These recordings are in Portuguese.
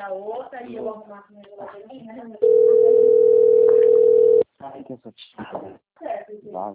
Ai, que essa tia. Vai.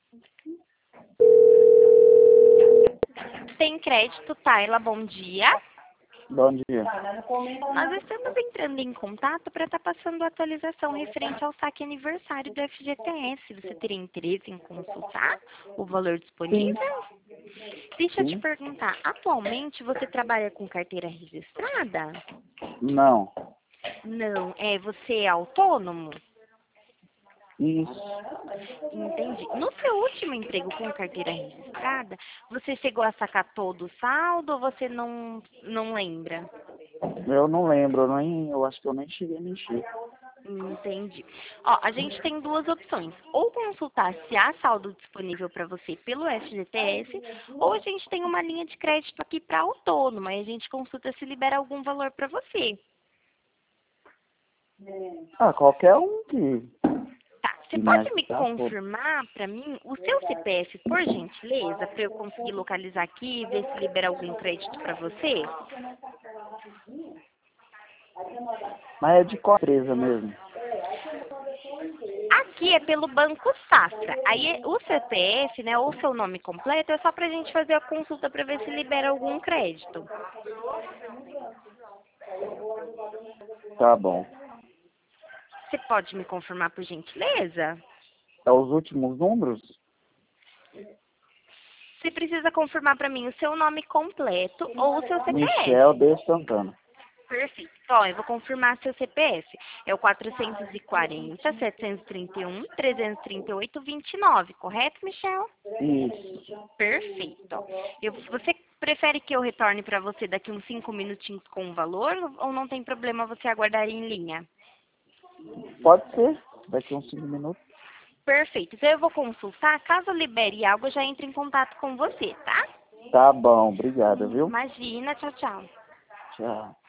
Tem crédito, Tayla, bom dia. Bom dia. Nós estamos entrando em contato para estar passando a atualização referente ao saque aniversário do FGTS. Você teria interesse em consultar o valor disponível? Deixa eu te Sim? perguntar, atualmente você trabalha com carteira registrada? Não. Não, você é autônomo? Isso. Entendi. No seu último emprego com carteira registrada, você chegou a sacar todo o saldo ou você não lembra? Eu não lembro, eu acho que eu nem cheguei a mexer. Entendi. Ó, a gente tem duas opções. Ou consultar se há saldo disponível para você pelo FGTS, ou a gente tem uma linha de crédito aqui para autônomo, e a gente consulta se libera algum valor para você. Ah, qualquer um que Tá, você me pode me ajudar, pô. confirmar para mim o seu CPF, por gentileza, para eu conseguir localizar aqui e ver se libera algum crédito para você? Mas é de qual empresa mesmo? Aqui é pelo Banco Safra. Aí o CPF, né, ou seu nome completo, é só pra gente fazer a consulta para ver se libera algum crédito. Tá bom. Você pode me confirmar, por gentileza? É os últimos números? Você precisa confirmar para mim o seu nome completo ou o seu Michel CPF. de Santana. Perfeito. Ó, eu vou confirmar seu CPF. É o 440 731 338 29, correto, Michel? Isso. Perfeito. Você prefere que eu retorne para você daqui uns 5 minutinhos com o valor ou não tem problema você aguardar em linha? Pode ser. Daqui uns 5 minutos. Perfeito. Então eu vou consultar. Caso libere algo, eu já entro em contato com você, tá? Tá bom. Obrigado, viu? Imagina. Tchau, tchau. Tchau.